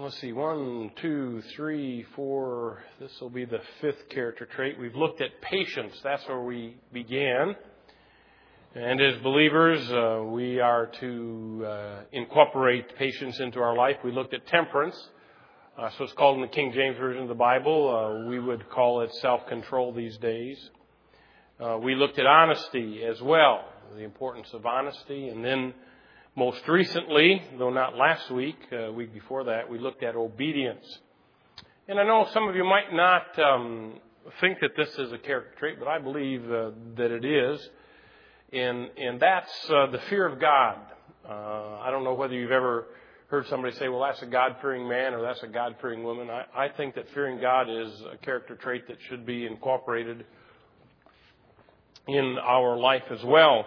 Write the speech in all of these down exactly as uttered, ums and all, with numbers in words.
let's see, one, two, three, four. This will be the fifth character trait. We've looked at patience. That's where we began. And as believers, uh, we are to uh, incorporate patience into our life. We looked at temperance. Uh, so it's called in the King James Version of the Bible. Uh, we would call it self-control these days. Uh, we looked at honesty as well, the importance of honesty. And then most recently, though not last week, uh, week before that, we looked at obedience. And I know some of you might not um, think that this is a character trait, but I believe uh, that it is. And, and that's uh, the fear of God. Uh, I don't know whether you've ever heard somebody say, well, that's a God-fearing man or that's a God-fearing woman. I, I think that fearing God is a character trait that should be incorporated in our life as well.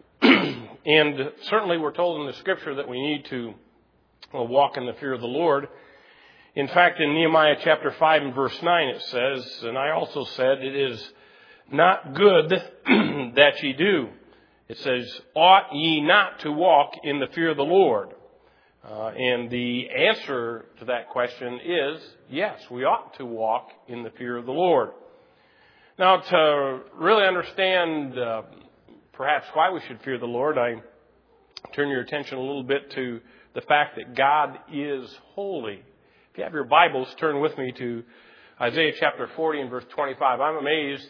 And certainly we're told in the Scripture that we need to well, walk in the fear of the Lord. In fact, in Nehemiah chapter five and verse nine it says, and I also said, it is not good that ye do. It says, ought ye not to walk in the fear of the Lord? Uh, and the answer to that question is, yes, we ought to walk in the fear of the Lord. Now, to really understand uh, perhaps why we should fear the Lord, I turn your attention a little bit to the fact that God is holy. If you have your Bibles, turn with me to Isaiah chapter forty and verse twenty-five. I'm amazed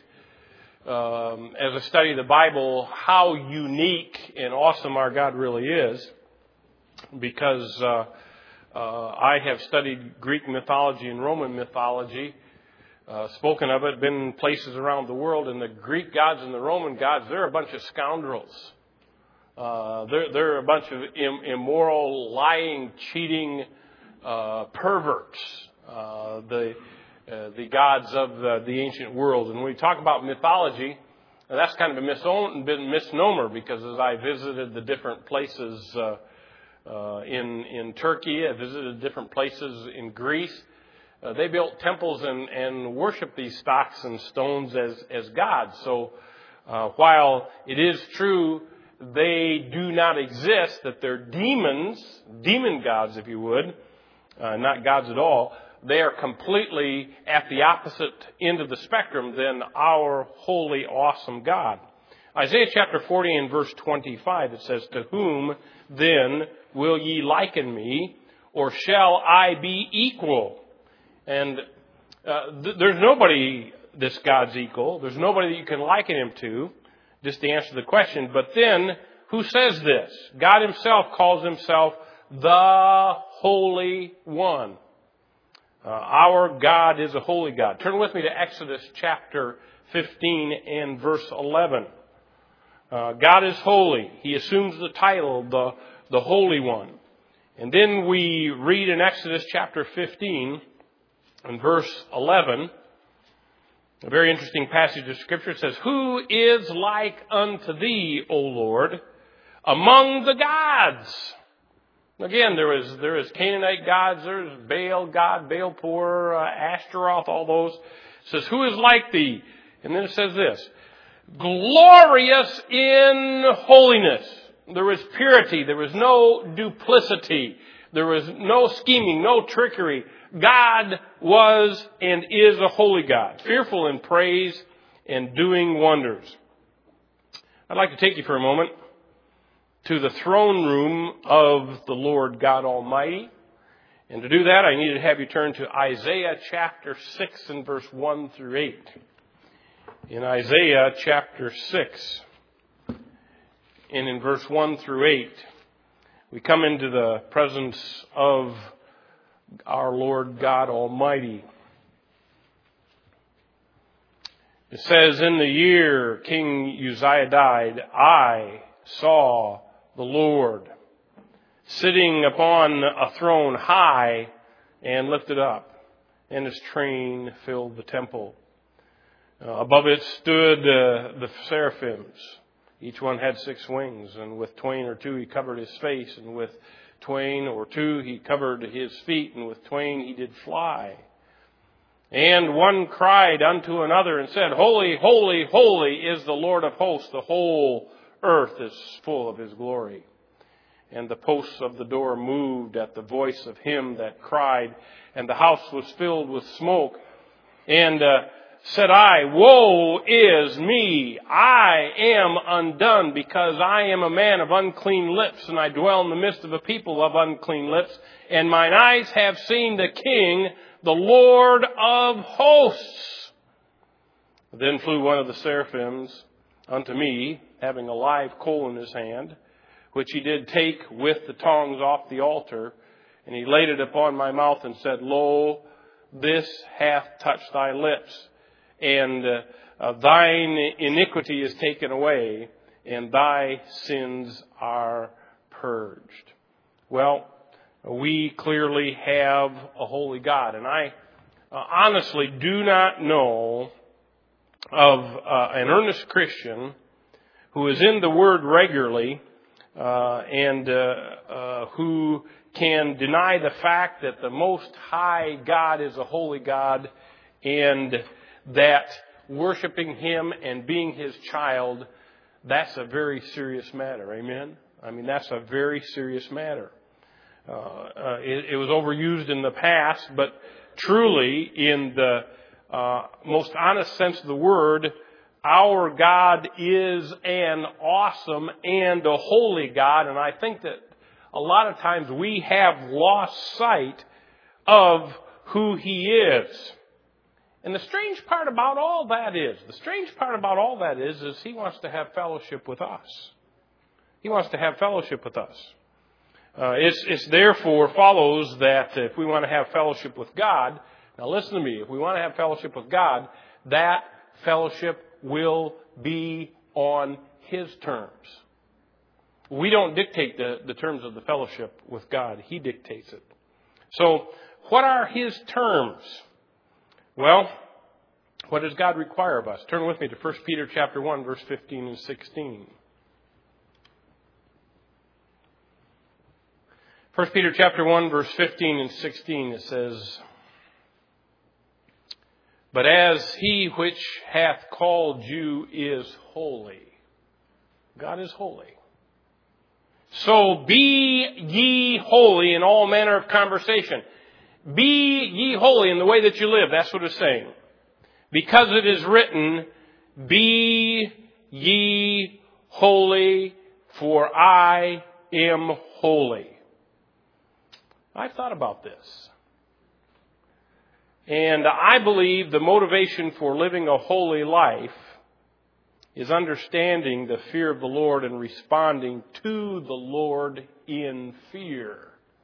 um, as I study the Bible how unique and awesome our God really is, because uh, uh, I have studied Greek mythology and Roman mythology, uh, spoken of it, been in places around the world, and the Greek gods and the Roman gods, they're a bunch of scoundrels. Uh, they're, they're a bunch of im- immoral, lying, cheating uh, perverts, uh, the uh, the gods of the, the ancient world. And when we talk about mythology, that's kind of a misnomer, because as I visited the different places uh, uh, in in Turkey, I visited different places in Greece, uh, they built temples and, and worshiped these stocks and stones as, as gods. So uh, while it is true they do not exist, that they're demons, demon gods, if you would, uh, not gods at all, they are completely at the opposite end of the spectrum than our holy, awesome God. Isaiah chapter forty and verse twenty-five, it says, to whom then will ye liken me, or shall I be equal? And uh, th- there's nobody that's God's equal. There's nobody that you can liken him to, just to answer the question. But then, who says this? God himself calls himself the Holy One. Uh, our God is a holy God. Turn with me to Exodus chapter fifteen and verse eleven. Uh, God is holy. He assumes the title, the, the Holy One. And then we read in Exodus chapter fifteen and verse eleven, a very interesting passage of Scripture. It says, who is like unto thee, O Lord, among the gods? Again, there is there is Canaanite gods, there's Baal God, Baal-Peor, uh, Ashtaroth, all those. It says, who is like thee? And then it says this, glorious in holiness. There was purity, there was no duplicity, there was no scheming, no trickery. God was and is a holy God, fearful in praise and doing wonders. I'd like to take you for a moment to the throne room of the Lord God Almighty. And to do that, I need to have you turn to Isaiah chapter six and verse one through eight. In Isaiah chapter six and in verse one through eight, we come into the presence of our Lord God Almighty. It says, in the year King Uzziah died, I saw the Lord sitting upon a throne high and lifted up, and his train filled the temple. Uh, above it stood uh, the seraphims. Each one had six wings, and with twain or two he covered his face, and with twain or two he covered his feet, and with twain he did fly. And one cried unto another and said, holy, holy, holy is the Lord of hosts. The whole earth is full of his glory. and the posts of the door moved at the voice of him that cried, and the house was filled with smoke. And uh, said I, woe is me, I am undone, because I am a man of unclean lips, and I dwell in the midst of a people of unclean lips, and mine eyes have seen the King, the Lord of hosts. Then flew one of the seraphims unto me, having a live coal in his hand, which he did take with the tongs off the altar, and he laid it upon my mouth and said, Lo, this hath touched thy lips, and uh, uh, thine iniquity is taken away, and thy sins are purged. Well, we clearly have a holy God, and I uh, honestly do not know of uh, an earnest Christian who is in the Word regularly uh, and uh, uh, who can deny the fact that the Most High God is a holy God, and that worshiping Him and being His child, that's a very serious matter. Amen? I mean, that's a very serious matter. Uh, uh, it, it was overused in the past, but truly, in the uh, most honest sense of the word, our God is an awesome and a holy God, and I think that a lot of times we have lost sight of who He is. And the strange part about all that is, the strange part about all that is, is He wants to have fellowship with us. He wants to have fellowship with us. Uh, it's, it's therefore follows that if we want to have fellowship with God, now listen to me, if we want to have fellowship with God, that fellowship will be on His terms. We don't dictate the, the terms of the fellowship with God. He dictates it. So, what are His terms? Well, what does God require of us? Turn with me to First Peter chapter one, verse fifteen and sixteen. First Peter chapter one, verse fifteen and sixteen, it says, But as He which hath called you is holy. God is holy. So be ye holy in all manner of conversation. Be ye holy in the way that you live. That's what it's saying. Because it is written, Be ye holy, for I am holy. I've thought about this. And I believe the motivation for living a holy life is understanding the fear of the Lord and responding to the Lord in fear.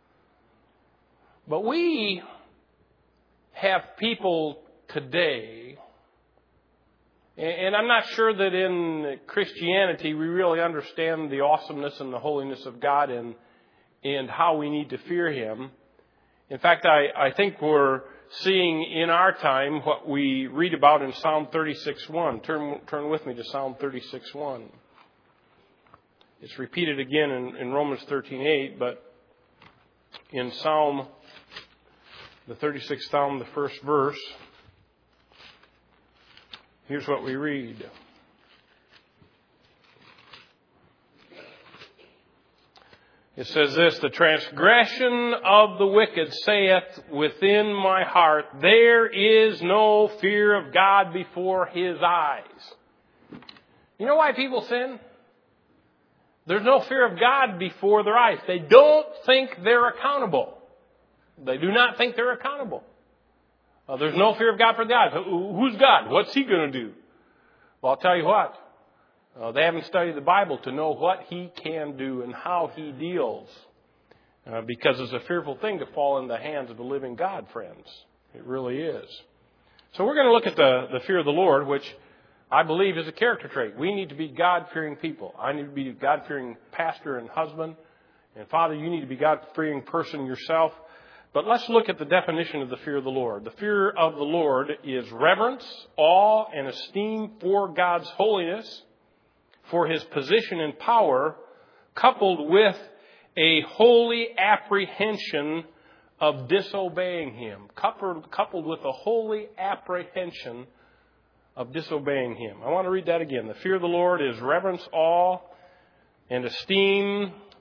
But we have people today, and I'm not sure that in Christianity we really understand the awesomeness and the holiness of God and, and how we need to fear Him. In fact, I, I think we're seeing in our time what we read about in Psalm thirty-six one. Turn, turn with me to Psalm thirty-six one. It's repeated again in, in Romans thirteen eight, but in Psalm, the thirty-sixth Psalm, the first verse, here's what we read. It says this, The transgression of the wicked saith within my heart, there is no fear of God before His eyes. You know why people sin? There's no fear of God before their eyes. They don't think they're accountable. They do not think they're accountable. Uh, there's no fear of God for the eyes. Who's God? What's He going to do? Well, I'll tell you what. Uh, they haven't studied the Bible to know what He can do and how He deals. Uh, because it's a fearful thing to fall in the hands of the living God, friends. It really is. So we're going to look at the, the fear of the Lord, which I believe is a character trait. We need to be God-fearing people. I need to be a God-fearing pastor and husband. And Father, you need to be a God-fearing person yourself. But let's look at the definition of the fear of the Lord. The fear of the Lord is reverence, awe, and esteem for God's holiness, for His position and power, coupled with a holy apprehension of disobeying Him. Coupled, coupled with a holy apprehension of disobeying Him. I want to read that again. The fear of the Lord is reverence, awe, and esteem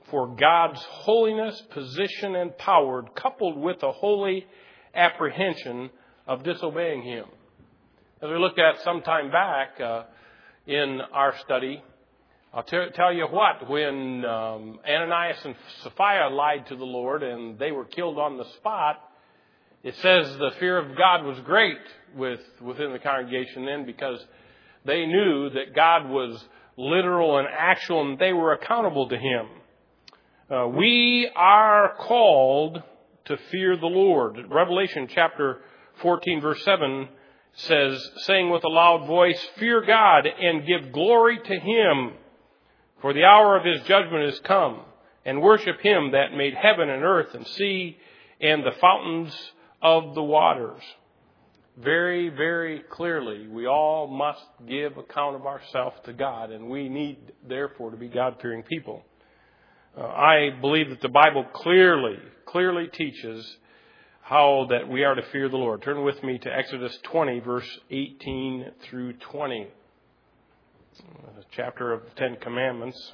for God's holiness, position, and power, coupled with a holy apprehension of disobeying Him. As we looked at some time back uh, in our study, I'll t- tell you what, when um, Ananias and Sapphira lied to the Lord and they were killed on the spot, it says the fear of God was great with within the congregation then, because they knew that God was literal and actual and they were accountable to Him. Uh, we are called to fear the Lord. Revelation chapter fourteen verse seven says, saying with a loud voice, "Fear God and give glory to Him, for the hour of His judgment is come, and worship Him that made heaven and earth and sea and the fountains of the waters." Very, very clearly, we all must give account of ourselves to God, and we need, therefore, to be God-fearing people. Uh, I believe that the Bible clearly, clearly teaches how that we are to fear the Lord. Turn with me to Exodus twenty, verse eighteen through twenty. The chapter of the Ten Commandments.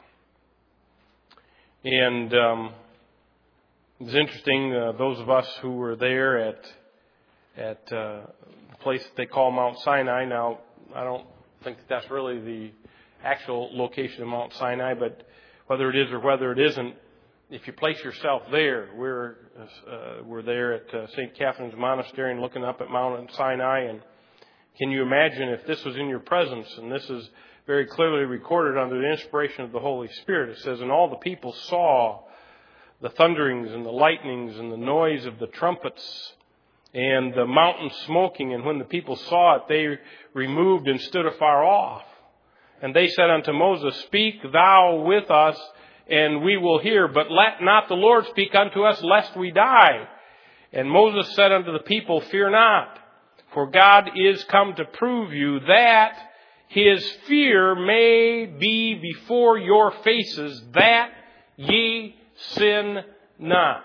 And um, it's interesting, uh, those of us who were there at at uh, the place that they call Mount Sinai. Now, I don't think that that's really the actual location of Mount Sinai, but whether it is or whether it isn't, if you place yourself there, we're uh, we're there at uh, Saint Catherine's Monastery and looking up at Mount Sinai. And can you imagine if this was in your presence? And this is very clearly recorded under the inspiration of the Holy Spirit. It says, "And all the people saw the thunderings and the lightnings and the noise of the trumpets and the mountain smoking. And when the people saw it, they removed and stood afar off. And they said unto Moses, Speak thou with us, and we will hear. But let not the Lord speak unto us, lest we die. And Moses said unto the people, Fear not, for God is come to prove you that His fear may be before your faces, that ye sin not."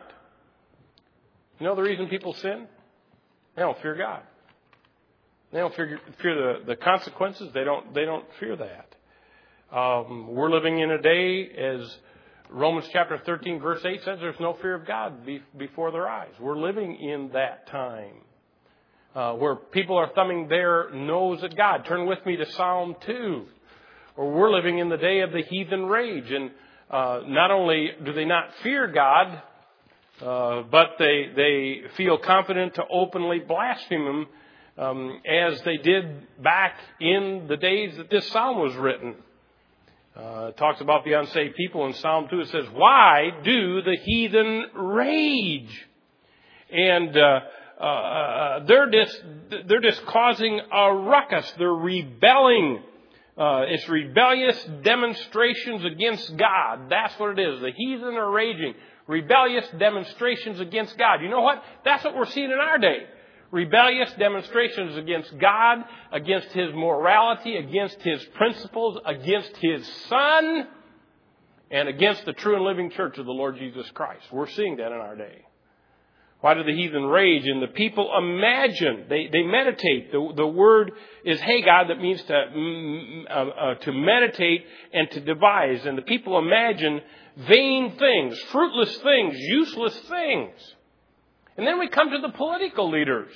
You know the reason people sin? They don't fear God. They don't fear, fear the, the consequences. They don't, they don't fear that. Um, we're living in a day, as Romans chapter thirteen verse eight says, there's no fear of God be, before their eyes. We're living in that time uh, where people are thumbing their nose at God. Turn with me to Psalm two. Or we're living in the day of the heathen rage. And uh, not only do they not fear God, Uh, but they they feel confident to openly blaspheme Him, um, as they did back in the days that this psalm was written. Uh, it talks about the unsaved people in Psalm two. It says, "Why do the heathen rage?" And uh, uh, they're just they're just causing a ruckus. They're rebelling. Uh, it's rebellious demonstrations against God. That's what it is. The heathen are raging. Rebellious demonstrations against God. You know what? That's what we're seeing in our day. Rebellious demonstrations against God, against His morality, against His principles, against His Son, and against the true and living church of the Lord Jesus Christ. We're seeing that in our day. Why do the heathen rage? And the people imagine, they, they meditate. The, the word is hagad, that means to, uh, uh, to meditate and to devise. And the people imagine vain things, fruitless things, useless things. And then we come to the political leaders.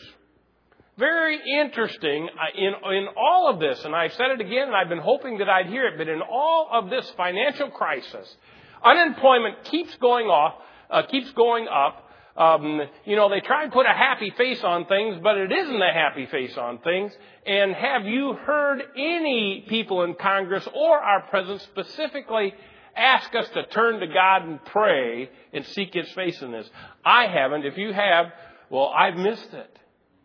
Very interesting in, in all of this, and I've said it again, and I've been hoping that I'd hear it, but in all of this financial crisis, unemployment keeps going off, uh, keeps going up. Um, you know, they try and put a happy face on things, but it isn't a happy face on things. And have you heard any people in Congress or our president specifically ask us to turn to God and pray and seek His face in this? I haven't. If you have, well, I've missed it.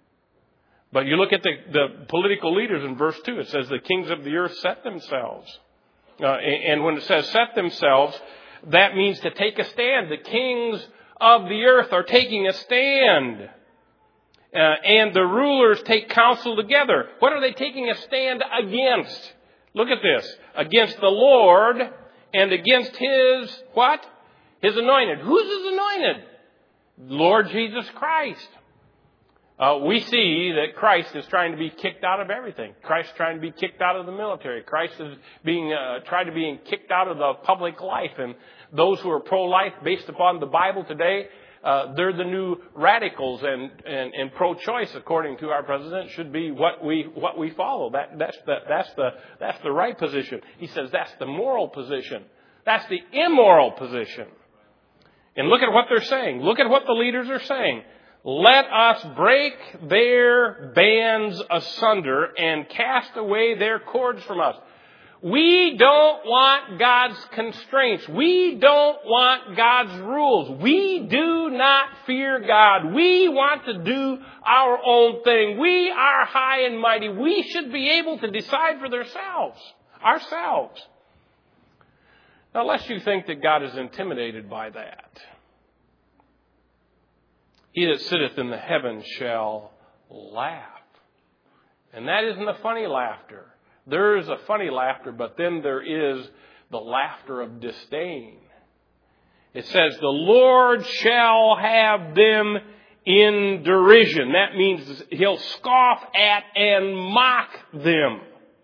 But you look at the, the political leaders in verse two. It says the kings of the earth set themselves. Uh, and, and when it says set themselves, that means to take a stand. The kings of the earth are taking a stand. Uh, and the rulers take counsel together. What are they taking a stand against? Look at this. Against the Lord and against His, what? His anointed. Who's His anointed? Lord Jesus Christ. Uh, we see that Christ is trying to be kicked out of everything. Christ is trying to be kicked out of the military. Christ is being uh, trying to be kicked out of the public life. And those who are pro-life based upon the Bible today, uh, they're the new radicals. And, and, and pro-choice, according to our president, should be what we what we follow. That that's the that's the that's the right position. He says that's the moral position. That's the immoral position. And look at what they're saying. Look at what the leaders are saying. Let us break their bands asunder and cast away their cords from us. We don't want God's constraints. We don't want God's rules. We do not fear God. We want to do our own thing. We are high and mighty. We should be able to decide for ourselves. Ourselves. Now, lest you think that God is intimidated by that. He that sitteth in the heavens shall laugh. And that isn't a funny laughter. There is a funny laughter, but then there is the laughter of disdain. It says, the Lord shall have them in derision. That means he'll scoff at and mock them.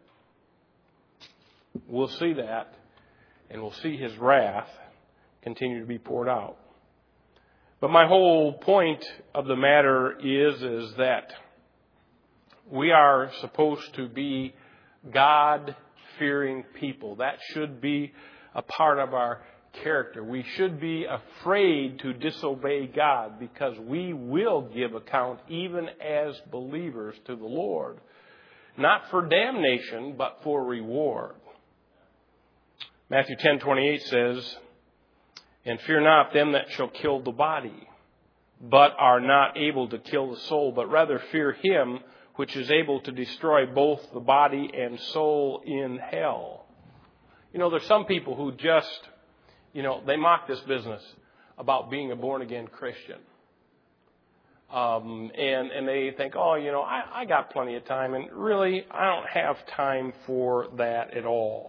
We'll see that, and we'll see his wrath continue to be poured out. But my whole point of the matter is, is that we are supposed to be God-fearing people. That should be a part of our character. We should be afraid to disobey God because we will give account even as believers to the Lord. Not for damnation, but for reward. Matthew ten twenty-eight says, and fear not them that shall kill the body, but are not able to kill the soul, but rather fear him which is able to destroy both the body and soul in hell. You know, there's some people who just, you know, they mock this business about being a born-again Christian. Um, and, and they think, oh, you know, I, I got plenty of time. And really, I don't have time for that at all.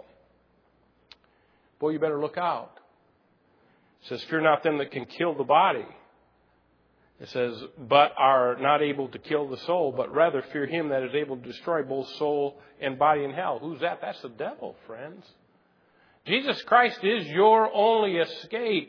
Boy, you better look out. It says, fear not them that can kill the body. It says, but are not able to kill the soul, but rather fear him that is able to destroy both soul and body in hell. Who's that? That's the devil, friends. Jesus Christ is your only escape.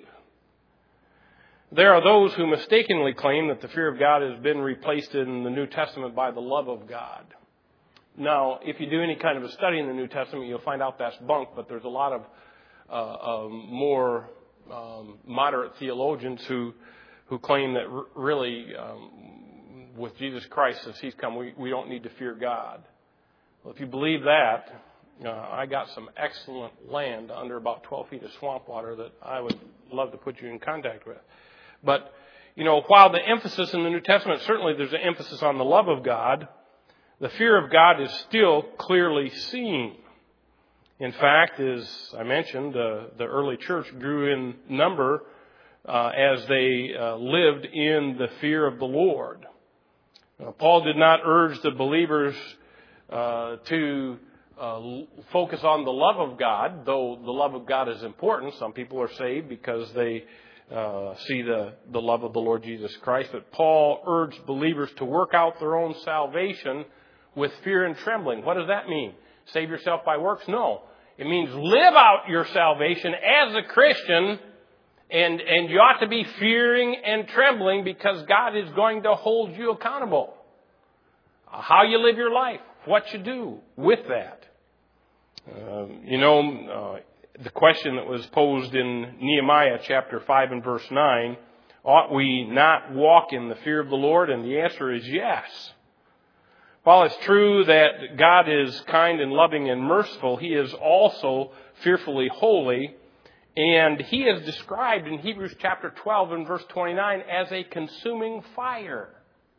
There are those who mistakenly claim that the fear of God has been replaced in the New Testament by the love of God. Now, if you do any kind of a study in the New Testament, you'll find out that's bunk, but there's a lot of uh, um, more um, moderate theologians who who claim that r- really um, with Jesus Christ, since he's come, we, we don't need to fear God. Well, if you believe that, uh, I got some excellent land under about twelve feet of swamp water that I would love to put you in contact with. But, you know, while the emphasis in the New Testament, certainly there's an emphasis on the love of God, the fear of God is still clearly seen. In fact, as I mentioned, uh, the early church grew in number uh, as they uh, lived in the fear of the Lord. Uh, Paul did not urge the believers uh, to uh, focus on the love of God, though the love of God is important. Some people are saved because they uh, see the, the love of the Lord Jesus Christ. But Paul urged believers to work out their own salvation with fear and trembling. What does that mean? Save yourself by works? No. It means live out your salvation as a Christian, and, and you ought to be fearing and trembling because God is going to hold you accountable. How you live your life, what you do with that. Uh, you know, uh, the question that was posed in Nehemiah chapter five and verse nine, ought we not walk in the fear of the Lord? And the answer is yes. While it's true that God is kind and loving and merciful, he is also fearfully holy. And he is described in Hebrews chapter twelve and verse twenty-nine as a consuming fire.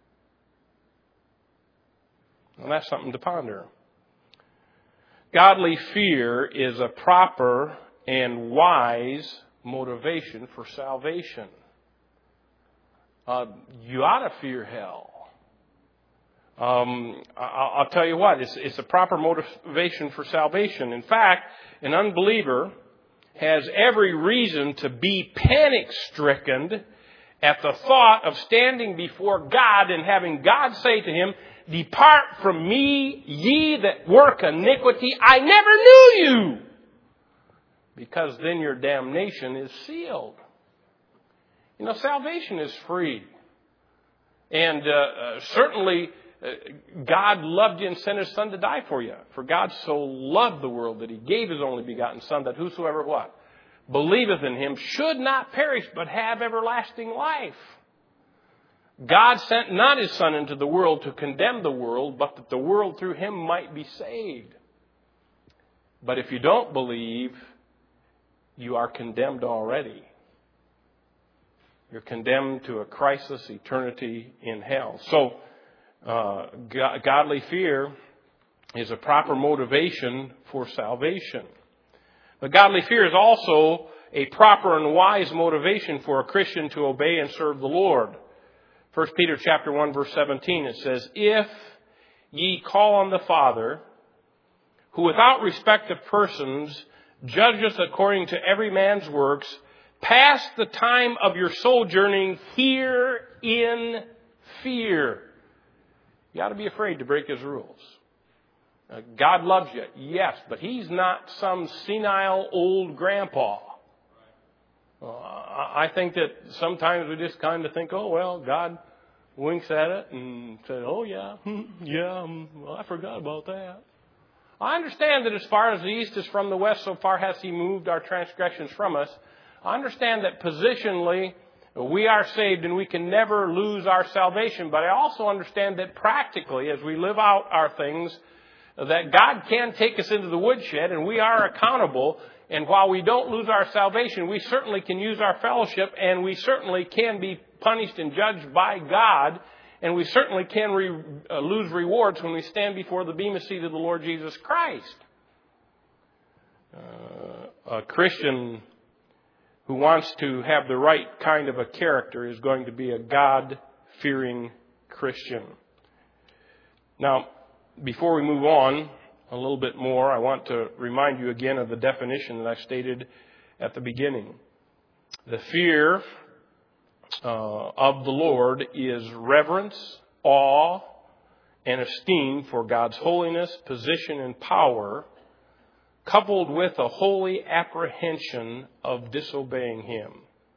Well, that's something to ponder. Godly fear is a proper and wise motivation for salvation. Uh, you ought to fear hell. Um, I'll tell you what, it's, it's a proper motivation for salvation. In fact, an unbeliever has every reason to be panic-stricken at the thought of standing before God and having God say to him, "Depart from me, ye that work iniquity. I never knew you." Because then your damnation is sealed. You know, salvation is free. And uh, uh, certainly uh, God loved you and sent his Son to die for you. For God so loved the world that he gave his only begotten Son, that whosoever what? Believeth in him should not perish, but have everlasting life. God sent not his Son into the world to condemn the world, but that the world through him might be saved. But if you don't believe, you are condemned already. You're condemned to a crisis eternity in hell. So, uh, godly fear is a proper motivation for salvation. But godly fear is also a proper and wise motivation for a Christian to obey and serve the Lord. First Peter chapter one, verse seventeen, it says, "If ye call on the Father, who without respect of persons judgeth according to every man's works, pass the time of your sojourning here in fear." You ought to be afraid to break his rules. Uh, God loves you, yes, but he's not some senile old grandpa. Uh, I think that sometimes we just kind of think, oh, well, God winks at it and says, oh, yeah, yeah, well, I forgot about that. I understand that as far as the east is from the west, so far has he moved our transgressions from us. I understand that positionally we are saved and we can never lose our salvation. But I also understand that practically, as we live out our things, that God can take us into the woodshed and we are accountable. And while we don't lose our salvation, we certainly can use our fellowship, and we certainly can be punished and judged by God. And we certainly can re, uh, lose rewards when we stand before the bema seat of the Lord Jesus Christ. Uh, a Christian who wants to have the right kind of a character is going to be a God-fearing Christian. Now, before we move on a little bit more, I want to remind you again of the definition that I stated at the beginning. The fear uh, of the Lord is reverence, awe, and esteem for God's holiness, position, and power, coupled with a holy apprehension of disobeying him.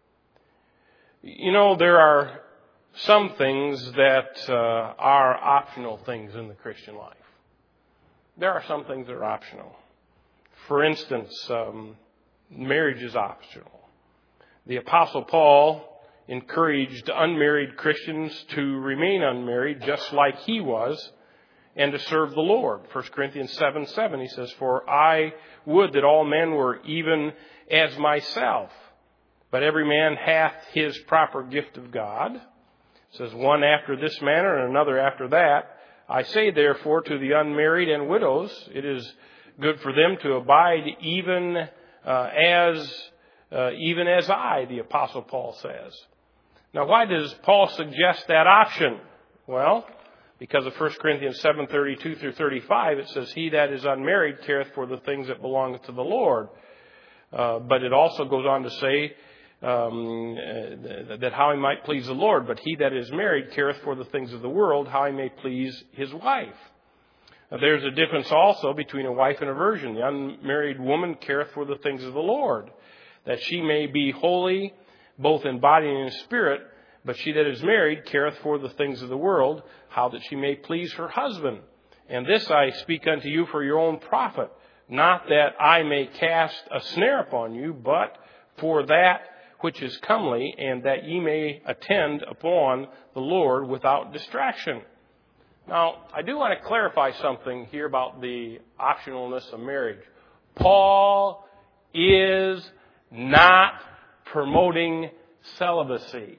You know, there are some things that uh, are optional things in the Christian life. There are some things that are optional. For instance, um, marriage is optional. The Apostle Paul encouraged unmarried Christians to remain unmarried just like he was, and to serve the Lord. First Corinthians seven seven, he says, "For I would that all men were even as myself, but every man hath his proper gift of God." It says, "One after this manner and another after that. I say therefore to the unmarried and widows, it is good for them to abide even uh, as uh, even as I," the Apostle Paul says. Now, why does Paul suggest that option? Well, because of First Corinthians seven thirty-two through thirty-five, it says, "He that is unmarried careth for the things that belong to the Lord." Uh, but it also goes on to say um, uh, that how he might please the Lord. "But he that is married careth for the things of the world, how he may please his wife." Now, there's a difference also between a wife and a virgin. The unmarried woman careth for the things of the Lord, that she may be holy both in body and in spirit. But she that is married careth for the things of the world, how that she may please her husband. And this I speak unto you for your own profit, not that I may cast a snare upon you, but for that which is comely, and that ye may attend upon the Lord without distraction. Now, I do want to clarify something here about the optionalness of marriage. Paul is not promoting celibacy.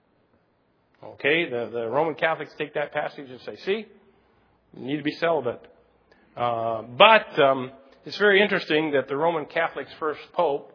Okay, the, the Roman Catholics take that passage and say, see, you need to be celibate. Uh, but um, it's very interesting that the Roman Catholics' first pope,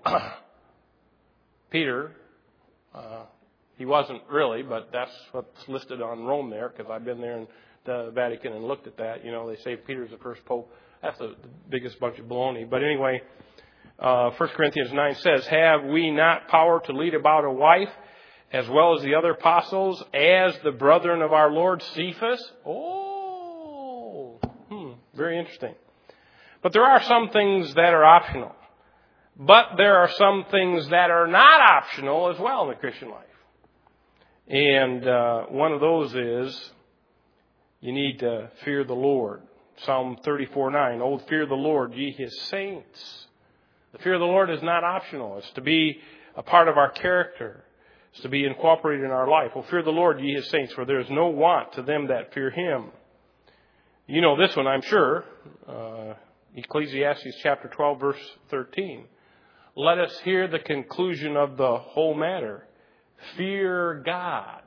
Peter, uh, he wasn't really, but that's what's listed on Rome there, because I've been there in the Vatican and looked at that. You know, they say Peter's the first pope. That's the biggest bunch of baloney. But anyway, uh, First Corinthians nine says, "Have we not power to lead about a wife as well as the other apostles, as the brethren of our Lord Cephas. Oh, hmm, very interesting. But there are some things that are optional. But there are some things that are not optional as well in the Christian life. And uh, one of those is you need to fear the Lord. Psalm thirty-four nine, "Oh, fear the Lord, ye his saints." The fear of the Lord is not optional. It's to be a part of our character. It's to be incorporated in our life. "Oh, fear the Lord, ye his saints, for there is no want to them that fear him." You know this one, I'm sure. Uh, Ecclesiastes chapter twelve, verse thirteen. "Let us hear the conclusion of the whole matter. Fear God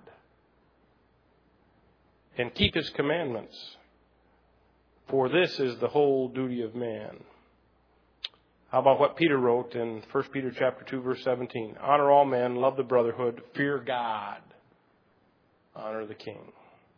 and keep his commandments, for this is the whole duty of man." How about what Peter wrote in First Peter chapter two, verse seventeen? "Honor all men, love the brotherhood, fear God, honor the king."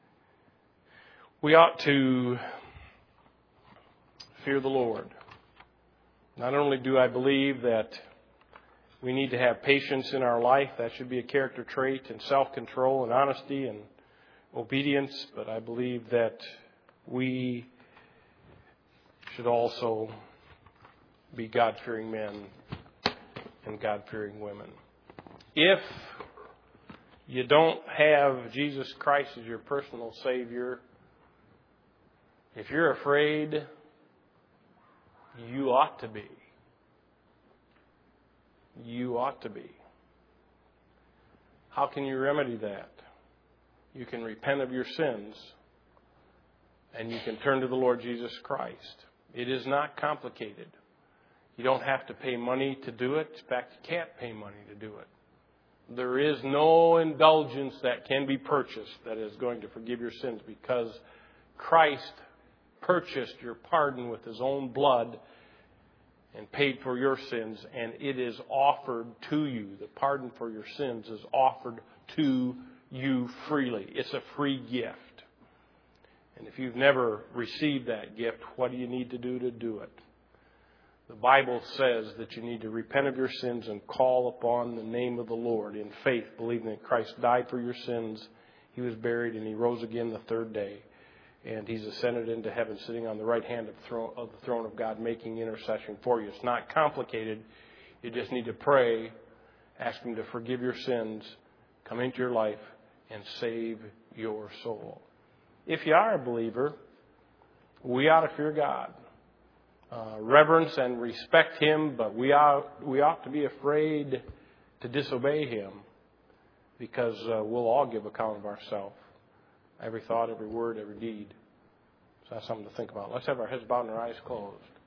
We ought to fear the Lord. Not only do I believe that we need to have patience in our life, that should be a character trait, and self-control and honesty and obedience, but I believe that we should also be God-fearing men and God-fearing women. If you don't have Jesus Christ as your personal Savior, if you're afraid, you ought to be. You ought to be. How can you remedy that? You can repent of your sins and you can turn to the Lord Jesus Christ. It is not complicated. You don't have to pay money to do it. In fact, you can't pay money to do it. There is no indulgence that can be purchased that is going to forgive your sins, because Christ purchased your pardon with his own blood and paid for your sins, and it is offered to you. The pardon for your sins is offered to you freely. It's a free gift. And if you've never received that gift, what do you need to do to do it? The Bible says that you need to repent of your sins and call upon the name of the Lord in faith, believing that Christ died for your sins, he was buried, and he rose again the third day. And he's ascended into heaven, sitting on the right hand of the, throne, of the throne of God, making intercession for you. It's not complicated. You just need to pray, ask him to forgive your sins, come into your life, and save your soul. If you are a believer, we ought to fear God, uh, reverence and respect him, but we ought, we ought to be afraid to disobey him, because uh, we'll all give account of ourselves. Every thought, every word, every deed. So that's something to think about. Let's have our heads bowed and our eyes closed.